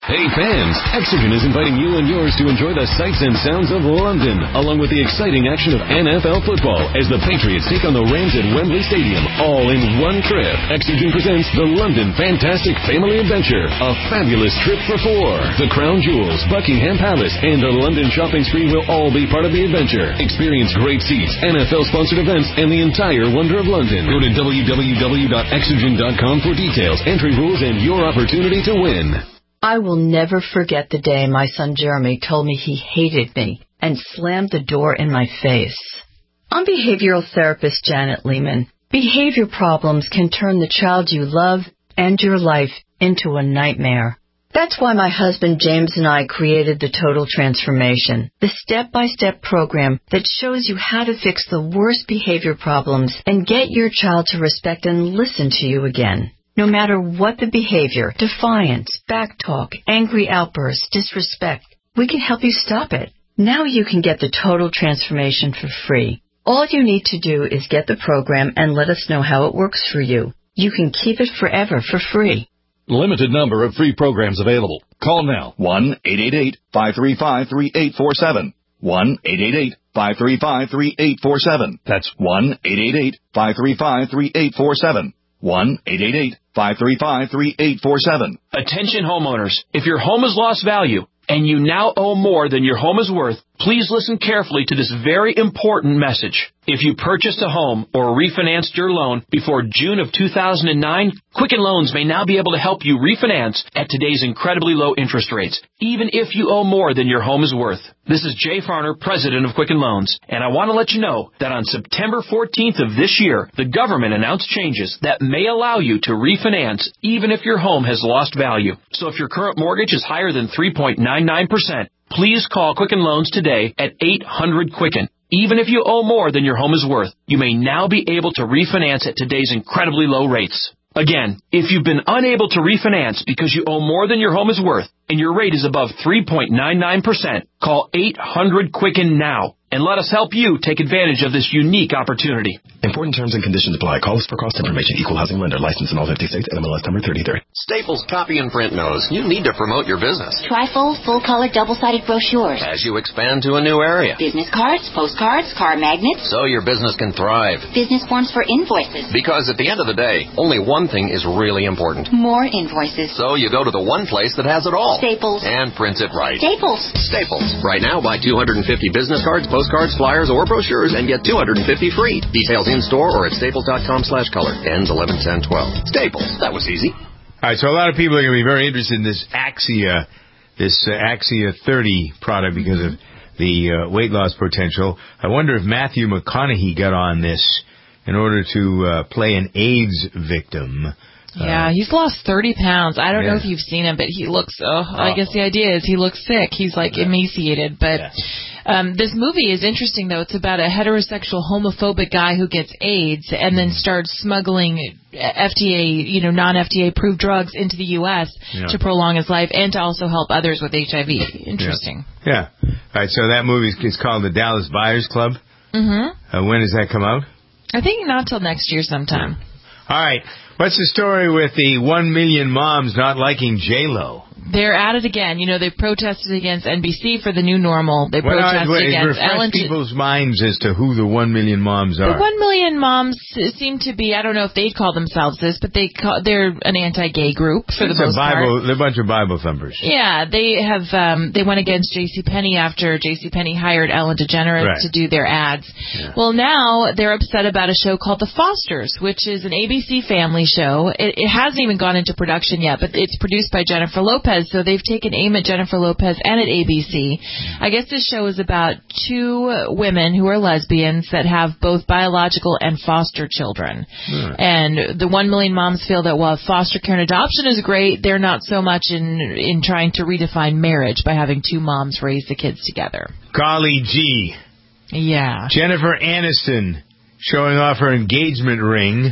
Hey fans, Exogen is inviting you and yours to enjoy the sights and sounds of London, along with the exciting action of N F L football as the Patriots take on the Rams at Wembley Stadium, all in one trip. Exogen presents the London Fantastic Family Adventure, a fabulous trip for four. The Crown Jewels, Buckingham Palace, and the London shopping spree will all be part of the adventure. Experience great seats, N F L-sponsored events, and the entire wonder of London. Go to w w w dot exogen dot com for details, entry rules, and your opportunity to win. I will never forget the day my son Jeremy told me he hated me and slammed the door in my face. I'm behavioral therapist Janet Lehman. Behavior problems can turn the child you love and your life into a nightmare. That's why my husband James and I created the Total Transformation, the step-by-step program that shows you how to fix the worst behavior problems and get your child to respect and listen to you again. No matter what the behavior, defiance, backtalk, angry outbursts, disrespect, we can help you stop it. Now you can get the Total Transformation for free. All you need to do is get the program and let us know how it works for you. You can keep it forever for free. Limited number of free programs available. Call now. one eight eight eight, five three five, three eight four seven. one eight eight eight, five three five, three eight four seven. That's one eight eight eight, five three five, three eight four seven. one eight eight eight, five three five, three eight four seven. Attention homeowners. If your home has lost value and you now owe more than your home is worth, please listen carefully to this very important message. If you purchased a home or refinanced your loan before June of two thousand nine, Quicken Loans may now be able to help you refinance at today's incredibly low interest rates, even if you owe more than your home is worth. This is Jay Farner, president of Quicken Loans, and I want to let you know that on September fourteenth of this year, the government announced changes that may allow you to refinance even if your home has lost value. So if your current mortgage is higher than three point nine nine percent, please call Quicken Loans today at eight hundred Quicken. Even if you owe more than your home is worth, you may now be able to refinance at today's incredibly low rates. Again, if you've been unable to refinance because you owe more than your home is worth and your rate is above three point nine nine percent, call eight hundred Quicken now and let us help you take advantage of this unique opportunity. Important terms and conditions apply. Call us for cost information. Equal housing lender. Licensed in all fifty states. N M L S number thirty thirty. Staples Copy and Print knows you need to promote your business. Try full, full-color, double-sided brochures. As you expand to a new area. Business cards, postcards, car magnets. So your business can thrive. Business forms for invoices. Because at the end of the day, only one thing is really important. More invoices. So you go to the one place that has it all. Staples. And prints it right. Staples. Staples. Right now, buy two hundred fifty business cards, postcards, flyers, or brochures and get two hundred fifty free. Details in store or at staples dot com slash color. Ends eleven ten twelve. Staples. That was easy. All right, so a lot of people are going to be very interested in this Axia, this uh, Axia thirty product because of the uh, weight loss potential. I wonder if Matthew McConaughey got on this in order to uh, play an AIDS victim. Yeah, he's lost thirty pounds. I don't yeah. know if you've seen him, but he looks, oh, oh. I guess the idea is he looks sick. He's like yeah. emaciated, but... Yeah. Um, this movie is interesting, though. It's about a heterosexual homophobic guy who gets AIDS and then starts smuggling F D A, you know, non-F D A-approved drugs into the U S yeah. to prolong his life and to also help others with H I V. Interesting. Yeah. yeah. All right, so that movie is called The Dallas Buyers Club. Mm-hmm. Uh, when does that come out? I think not till next year sometime. All right. What's the story with the one million moms not liking J-Lo? They're at it again. You know, they've protested against N B C for the new normal. They well, protested wait, against refresh Ellen. people's minds as to who the one million moms are. The one million moms seem to be, I don't know if they'd call themselves this, but they call, they're an anti-gay group for it's the most a Bible, part. They're a bunch of Bible thumpers. Yeah, they have, um, they went against JCPenney after JCPenney hired Ellen DeGeneres right. to do their ads. Yeah. Well, now they're upset about a show called The Fosters, which is an A B C family show. It, it hasn't even gone into production yet, but it's produced by Jennifer Lopez, so they've taken aim at Jennifer Lopez and at A B C. I guess this show is about two women who are lesbians that have both biological and foster children. Right. And the one million moms feel that while foster care and adoption is great, they're not so much in in trying to redefine marriage by having two moms raise the kids together. Golly gee. Yeah. Jennifer Aniston showing off her engagement ring.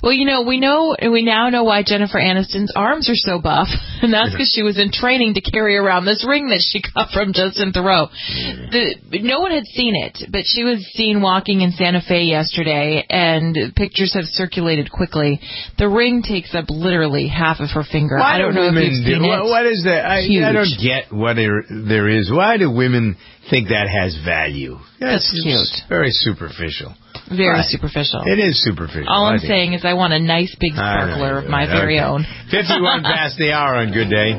Well, you know, we know, we now know why Jennifer Aniston's arms are so buff, and that's because she was in training to carry around this ring that she got from Justin Theroux. The, no one had seen it, but she was seen walking in Santa Fe yesterday, and pictures have circulated quickly. The ring takes up literally half of her finger. Why I don't do know women if you've seen do, it. What is that? I, Huge. I don't get what there, there is. Why do women think that has value? That's, That's cute. Very superficial. Very right. superficial. It is superficial. All I'm I think. saying is I want a nice big sparkler of my very okay. own. fifty-one past the hour on Good Day.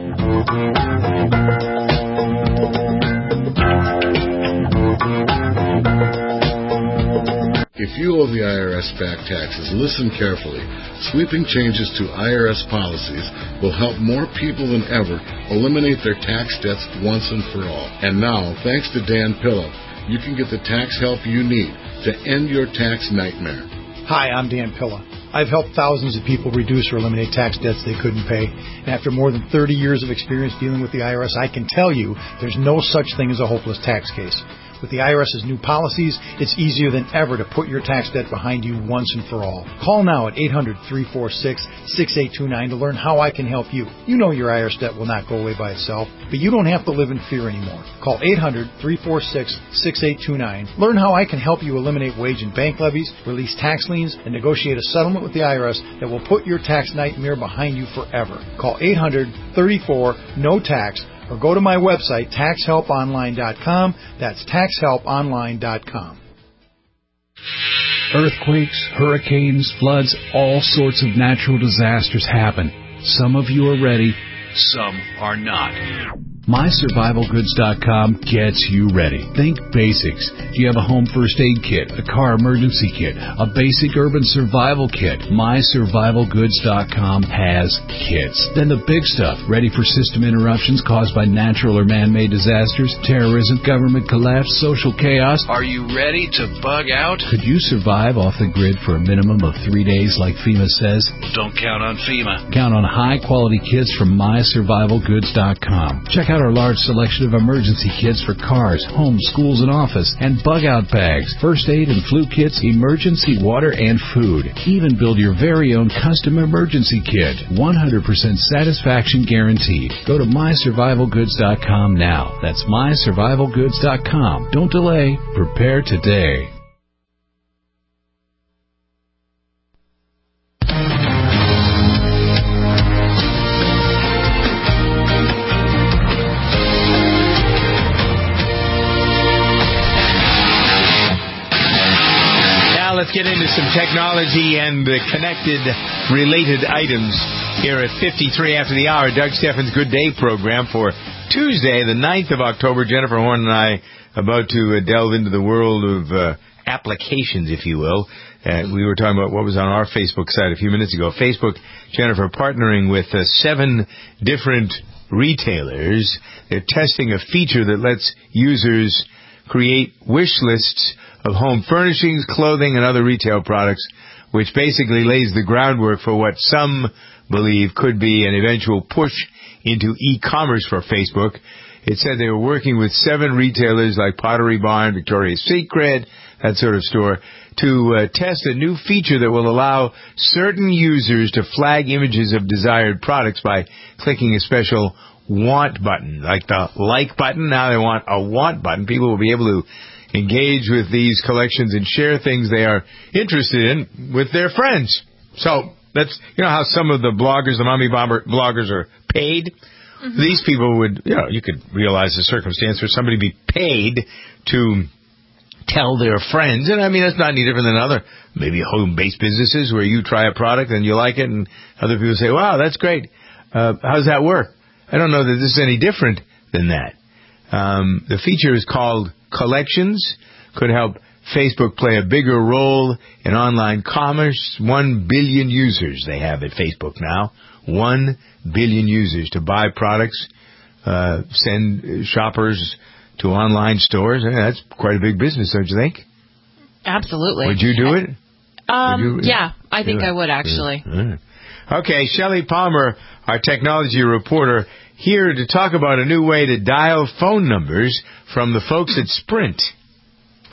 If you owe the I R S back taxes, listen carefully. Sweeping changes to I R S policies will help more people than ever eliminate their tax debts once and for all. And now, thanks to Dan Pilla, you can get the tax help you need to end your tax nightmare. Hi, I'm Dan Pilla. I've helped thousands of people reduce or eliminate tax debts they couldn't pay. And after more than thirty years of experience dealing with the I R S, I can tell you there's no such thing as a hopeless tax case. With the I R S's new policies, it's easier than ever to put your tax debt behind you once and for all. Call now at eight hundred, three four six, six eight two nine to learn how I can help you. You know your I R S debt will not go away by itself, but you don't have to live in fear anymore. Call eight hundred, three four six, six eight two nine. Learn how I can help you eliminate wage and bank levies, release tax liens, and negotiate a settlement with the I R S that will put your tax nightmare behind you forever. Call eight hundred, thirty-four, N O T A X or go to my website, tax help online dot com. That's tax help online dot com. Earthquakes, hurricanes, floods, all sorts of natural disasters happen. Some of you are ready, some are not. my survival goods dot com gets you ready. Think basics. Do you have a home first aid kit, a car emergency kit, a basic urban survival kit? my survival goods dot com has kits. Then the big stuff, ready for system interruptions caused by natural or man-made disasters, terrorism, government collapse, social chaos. Are you ready to bug out? Could you survive off the grid for a minimum of three days like FEMA says? Don't count on FEMA. Count on high-quality kits from my survival goods dot com. Check out our large selection of emergency kits for cars, homes, schools, and office, and bug-out bags, first aid and flu kits, emergency water, and food. Even build your very own custom emergency kit. one hundred percent satisfaction guaranteed. Go to my survival goods dot com now. That's my survival goods dot com. Don't delay. Prepare today. Let's get into some technology and uh, connected related items here at fifty-three after the hour. Doug Steffens' Good Day program for Tuesday, the ninth of October. Jennifer Horn and I about to uh, delve into the world of uh, applications, if you will. Uh, we were talking about what was on our Facebook site a few minutes ago. Facebook, Jennifer, partnering with uh, seven different retailers. They're testing a feature that lets users create wish lists of home furnishings, clothing, and other retail products, which basically lays the groundwork for what some believe could be an eventual push into e-commerce for Facebook. It said they were working with seven retailers like Pottery Barn, Victoria's Secret, that sort of store, to uh, test a new feature that will allow certain users to flag images of desired products by clicking a special want button, like the like button. Now they want a want button. People will be able to engage with these collections and share things they are interested in with their friends. So that's, you know, how some of the bloggers, the mommy bomber bloggers are paid. Mm-hmm. These people would, you know, you could realize the circumstance where somebody be paid to tell their friends. And I mean, that's not any different than other maybe home-based businesses where you try a product and you like it and other people say, wow, that's great. Uh, how does that work? I don't know that this is any different than that. Um, the feature is called Collections. Could help Facebook play a bigger role in online commerce. One billion users they have at Facebook now. One billion users to buy products, uh, send shoppers to online stores. That's quite a big business, don't you think? Absolutely. Would you do it? Um, you, yeah, I think yeah. I would, actually. Yeah. Okay, Shelley Palmer, our technology reporter, here to talk about a new way to dial phone numbers from the folks at Sprint.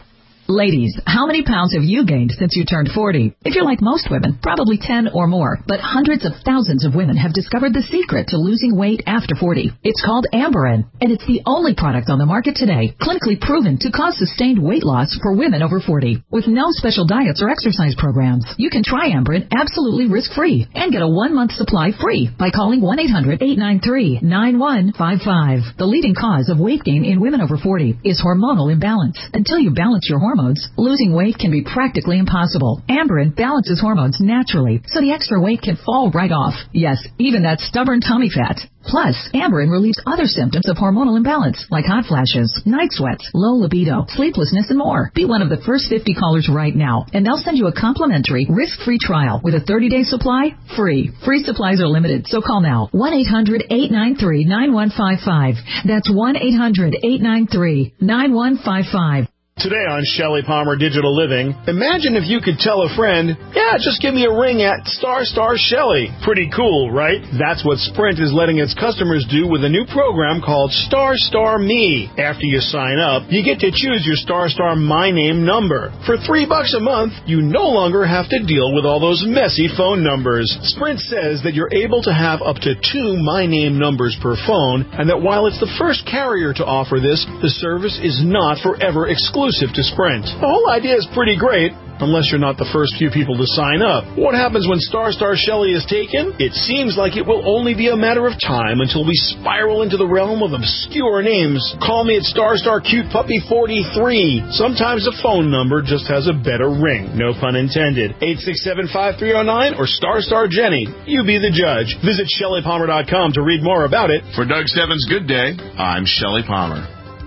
Ladies, how many pounds have you gained since you turned forty? If you're like most women, probably ten or more, but hundreds of thousands of women have discovered the secret to losing weight after forty. It's called Amberen, and it's the only product on the market today clinically proven to cause sustained weight loss for women over forty. With no special diets or exercise programs, you can try Amberen absolutely risk-free and get a one-month supply free by calling one eight hundred, eight nine three, nine one five five. The leading cause of weight gain in women over forty is hormonal imbalance. Until you balance your hormones, losing weight can be practically impossible. Amberen balances hormones naturally, so the extra weight can fall right off. Yes, even that stubborn tummy fat. Plus, Amberen relieves other symptoms of hormonal imbalance, like hot flashes, night sweats, low libido, sleeplessness, and more. Be one of the first fifty callers right now, and they'll send you a complimentary, risk-free trial with a thirty-day supply, free. Free supplies are limited, so call now. one eight hundred, eight nine three, nine one five five. That's one eight hundred, eight nine three, nine one five five. Today on Shelley Palmer Digital Living, imagine if you could tell a friend, yeah, just give me a ring at Star Star Shelley. Pretty cool, right? That's what Sprint is letting its customers do with a new program called Star Star Me. After you sign up, you get to choose your Star Star My Name number. For three bucks a month, you no longer have to deal with all those messy phone numbers. Sprint says that you're able to have up to two My Name numbers per phone, and that while it's the first carrier to offer this, the service is not forever exclusive to Sprint. The whole idea is pretty great, unless you're not the first few people to sign up. What happens when Star Star Shelley is taken? It seems like it will only be a matter of time until we spiral into the realm of obscure names. Call me at Star Star Cute Puppy forty-three. Sometimes the phone number just has a better ring. No pun intended. eight six seven, five three zero nine or Star Star Jenny. You be the judge. Visit Shelley Palmer dot com to read more about it. For Doug Stebbins' Good Day, I'm Shelley Palmer.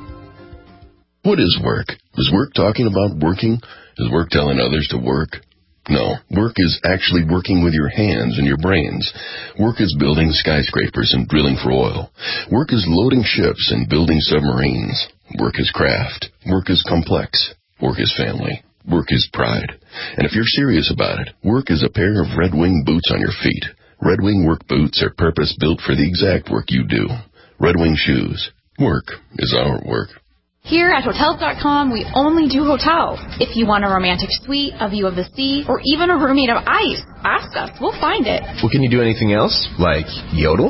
What is work? Is work talking about working? Is work telling others to work? No. Work is actually working with your hands and your brains. Work is building skyscrapers and drilling for oil. Work is loading ships and building submarines. Work is craft. Work is complex. Work is family. Work is pride. And if you're serious about it, work is a pair of Red Wing boots on your feet. Red Wing work boots are purpose-built for the exact work you do. Red Wing shoes. Work is our work. Here at Hotels dot com, we only do hotels. If you want a romantic suite, a view of the sea, or even a room made of ice, ask us. We'll find it. Well, can you do anything else? Like yodel?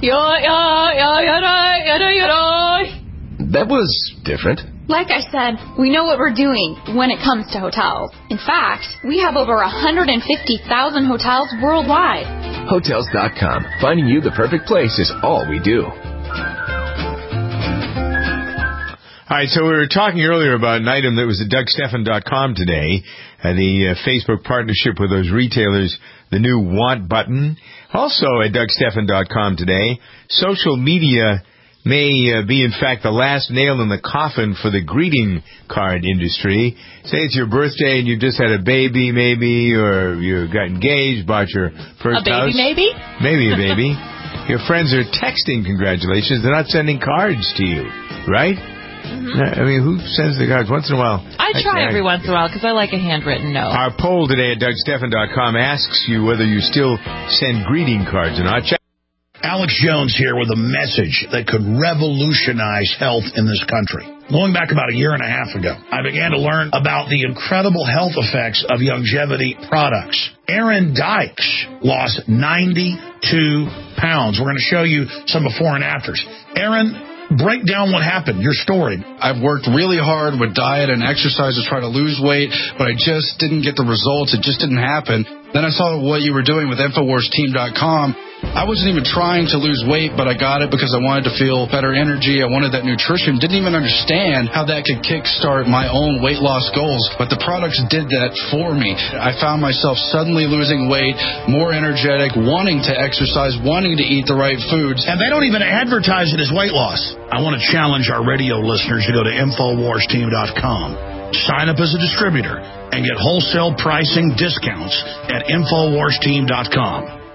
That was different. Like I said, we know what we're doing when it comes to hotels. In fact, we have over one hundred fifty thousand hotels worldwide. Hotels dot com. Finding you the perfect place is all we do. All right, so we were talking earlier about an item that was at Doug Stephan dot com today, uh, the uh, Facebook partnership with those retailers, the new Want button. Also at Doug Stephan dot com today, social media may uh, be, in fact, the last nail in the coffin for the greeting card industry. Say it's your birthday and you just had a baby, maybe, or you got engaged, bought your first house. A baby, house. maybe? Maybe a baby. Your friends are texting congratulations. They're not sending cards to you, right? Mm-hmm. I mean, who sends the cards? Once in a while. I try I, every I, once in a while because I like a handwritten note. Our poll today at Doug Stephan dot com asks you whether you still send greeting cards or not. Check. Alex Jones here with a message that could revolutionize health in this country. Going back about a year and a half ago, I began to learn about the incredible health effects of longevity products. Aaron Dykes lost ninety-two pounds. We're going to show you some before and afters. Aaron, break down what happened, your story. I've worked really hard with diet and exercise to try to lose weight, but I just didn't get the results. It just didn't happen. Then I saw what you were doing with Infowars Team dot com. I wasn't even trying to lose weight, but I got it because I wanted to feel better energy. I wanted that nutrition. Didn't even understand how that could kickstart my own weight loss goals, but the products did that for me. I found myself suddenly losing weight, more energetic, wanting to exercise, wanting to eat the right foods. And they don't even advertise it as weight loss. I want to challenge our radio listeners to go to Infowars Team dot com. Sign up as a distributor and get wholesale pricing discounts at Infowars Team dot com.